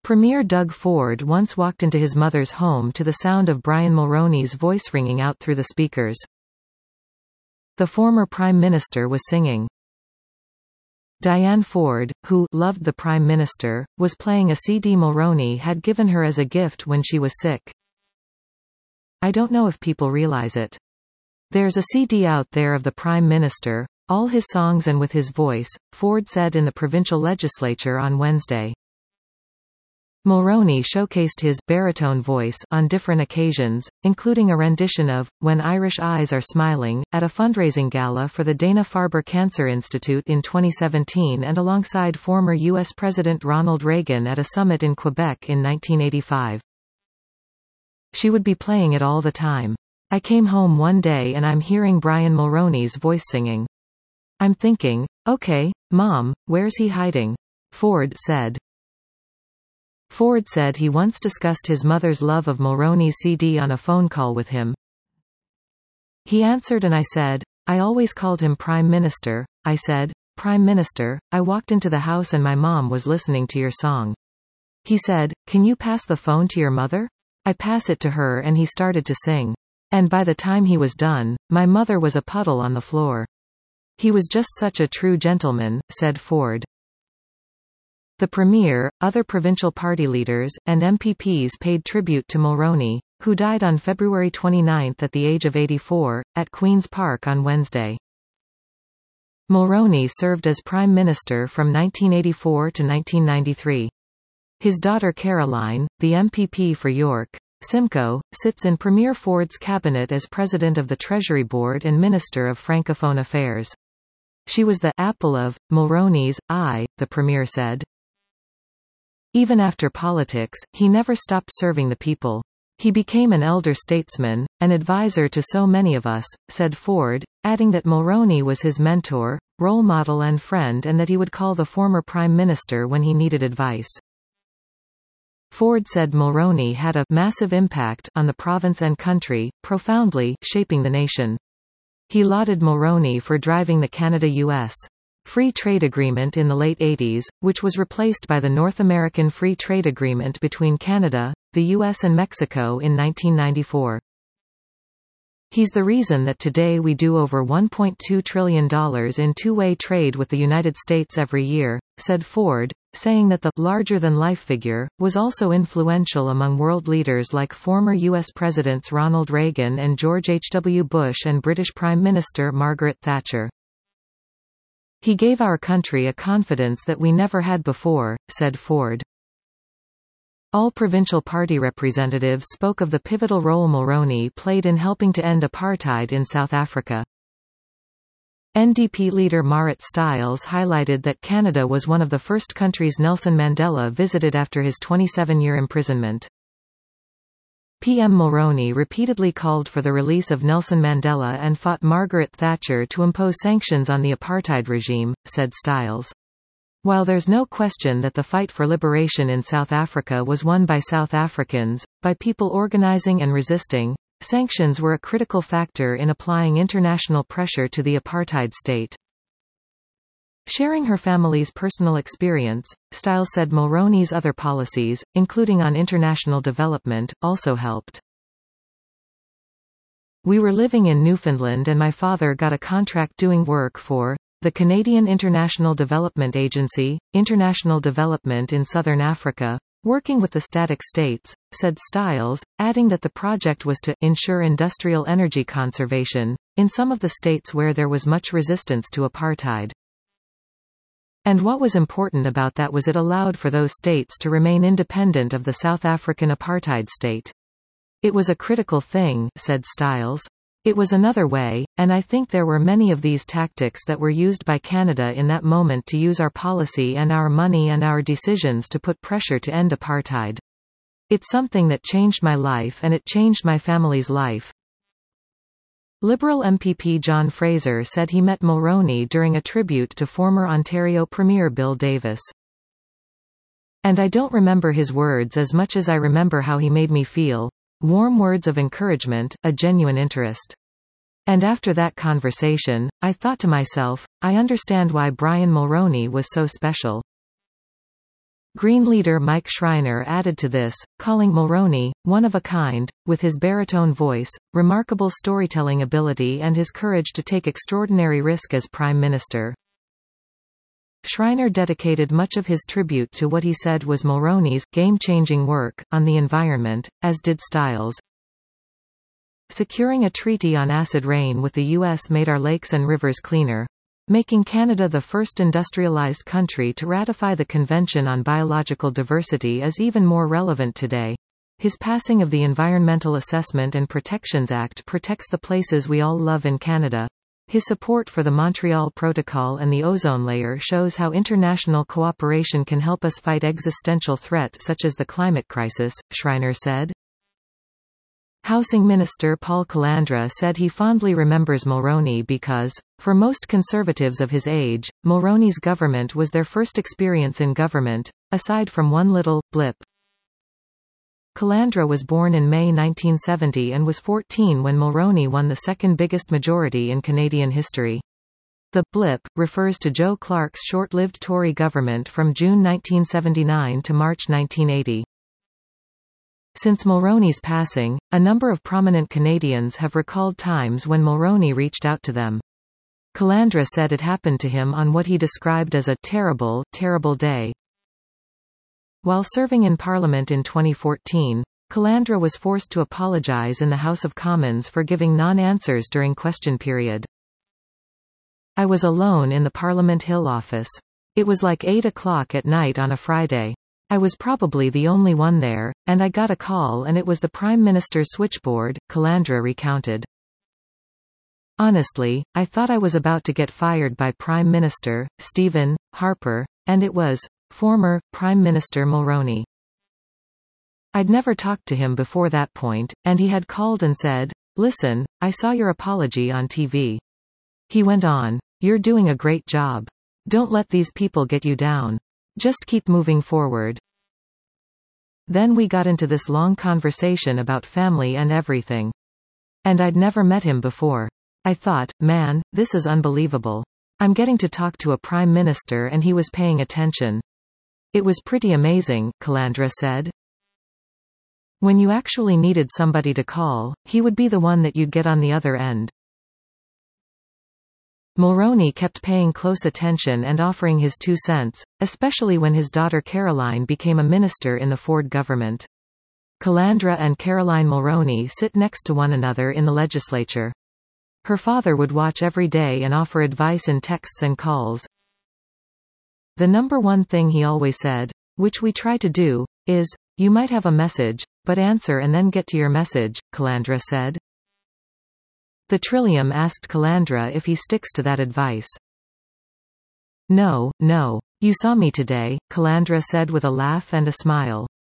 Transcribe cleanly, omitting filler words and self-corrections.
Premier Doug Ford once walked into his mother's home to the sound of Brian Mulroney's voice ringing out through the speakers. The former Prime Minister was singing. Diane Ford, who loved the Prime Minister, was playing a CD Mulroney had given her as a gift when she was sick. I don't know if people realize it. There's a CD out there of the Prime Minister, all his songs and with his voice, Ford said in the provincial legislature on Wednesday. Mulroney showcased his baritone voice on different occasions, including a rendition of When Irish Eyes Are Smiling at a fundraising gala for the Dana-Farber Cancer Institute in 2017 and alongside former U.S. President Ronald Reagan at a summit in Quebec in 1985. She would be playing it all the time. I came home one day and I'm hearing Brian Mulroney's voice singing. I'm thinking, okay, Mom, where's he hiding? Ford said. Ford said he once discussed his mother's love of Mulroney's CD on a phone call with him. He answered and I said, I always called him Prime Minister. I said, Prime Minister, I walked into the house and my mom was listening to your song. He said, can you pass the phone to your mother? I pass it to her and he started to sing. And by the time he was done, my mother was a puddle on the floor. He was just such a true gentleman, said Ford. The Premier, other provincial party leaders, and MPPs paid tribute to Mulroney, who died on February 29 at the age of 84, at Queen's Park on Wednesday. Mulroney served as Prime Minister from 1984 to 1993. His daughter Caroline, the MPP for York, Simcoe, sits in Premier Ford's cabinet as President of the Treasury Board and Minister of Francophone Affairs. She was the apple of Mulroney's eye, the Premier said. Even after politics, he never stopped serving the people. He became an elder statesman, an advisor to so many of us, said Ford, adding that Mulroney was his mentor, role model and friend and that he would call the former Prime Minister when he needed advice. Ford said Mulroney had a massive impact on the province and country, profoundly shaping the nation. He lauded Mulroney for driving the Canada-US Free Trade Agreement in the late 80s, which was replaced by the North American Free Trade Agreement between Canada, the US and Mexico in 1994. He's the reason that today we do over $1.2 trillion in two-way trade with the United States every year, said Ford, saying that the larger-than-life figure was also influential among world leaders like former U.S. Presidents Ronald Reagan and George H.W. Bush and British Prime Minister Margaret Thatcher. He gave our country a confidence that we never had before, said Ford. All provincial party representatives spoke of the pivotal role Mulroney played in helping to end apartheid in South Africa. NDP leader Marit Stiles highlighted that Canada was one of the first countries Nelson Mandela visited after his 27-year imprisonment. PM Mulroney repeatedly called for the release of Nelson Mandela and fought Margaret Thatcher to impose sanctions on the apartheid regime, said Stiles. While there's no question that the fight for liberation in South Africa was won by South Africans, by people organizing and resisting, sanctions were a critical factor in applying international pressure to the apartheid state. Sharing her family's personal experience, Stiles said Mulroney's other policies, including on international development, also helped. We were living in Newfoundland and my father got a contract doing work for the Canadian International Development Agency, International Development in Southern Africa, working with the Static States, said Stiles, adding that the project was to ensure industrial energy conservation in some of the states where there was much resistance to apartheid. And what was important about that was it allowed for those states to remain independent of the South African apartheid state. It was a critical thing, said Stiles. It was another way, and I think there were many of these tactics that were used by Canada in that moment to use our policy and our money and our decisions to put pressure to end apartheid. It's something that changed my life and it changed my family's life. Liberal MPP John Fraser said he met Mulroney during a tribute to former Ontario Premier Bill Davis. And I don't remember his words as much as I remember how he made me feel. Warm words of encouragement, a genuine interest. And after that conversation, I thought to myself, I understand why Brian Mulroney was so special. Green leader Mike Schreiner added to this, calling Mulroney, one of a kind, with his baritone voice, remarkable storytelling ability and his courage to take extraordinary risk as Prime Minister. Schreiner dedicated much of his tribute to what he said was Mulroney's game-changing work on the environment, as did Stiles. Securing a treaty on acid rain with the U.S. made our lakes and rivers cleaner, making Canada the first industrialized country to ratify the Convention on Biological Diversity is even more relevant today. His passing of the Environmental Assessment and Protections Act protects the places we all love in Canada. His support for the Montreal Protocol and the ozone layer shows how international cooperation can help us fight existential threat such as the climate crisis, Schreiner said. Housing Minister Paul Calandra said he fondly remembers Mulroney because, for most conservatives of his age, Mulroney's government was their first experience in government, aside from one little blip. Calandra was born in May 1970 and was 14 when Mulroney won the second biggest majority in Canadian history. The blip refers to Joe Clark's short-lived Tory government from June 1979 to March 1980. Since Mulroney's passing, a number of prominent Canadians have recalled times when Mulroney reached out to them. Calandra said it happened to him on what he described as a terrible, terrible day. While serving in Parliament in 2014, Calandra was forced to apologise in the House of Commons for giving non-answers during question period. I was alone in the Parliament Hill office. It was like 8 o'clock at night on a Friday. I was probably the only one there, and I got a call and it was the Prime Minister's switchboard, Calandra recounted. Honestly, I thought I was about to get fired by Prime Minister Stephen Harper, and it was former Prime Minister Mulroney. I'd never talked to him before that point, and he had called and said, "Listen, I saw your apology on TV." He went on, "You're doing a great job. Don't let these people get you down. Just keep moving forward." Then we got into this long conversation about family and everything. And I'd never met him before. I thought, man, this is unbelievable. I'm getting to talk to a prime minister and he was paying attention. It was pretty amazing, Calandra said. When you actually needed somebody to call, he would be the one that you'd get on the other end. Mulroney kept paying close attention and offering his 2 cents, especially when his daughter Caroline became a minister in the Ford government. Calandra and Caroline Mulroney sit next to one another in the legislature. Her father would watch every day and offer advice in texts and calls. The number one thing he always said, which we try to do, is, "You might have a message, but answer and then get to your message," Calandra said. The Trillium asked Calandra if he sticks to that advice. No. You saw me today, Calandra said with a laugh and a smile.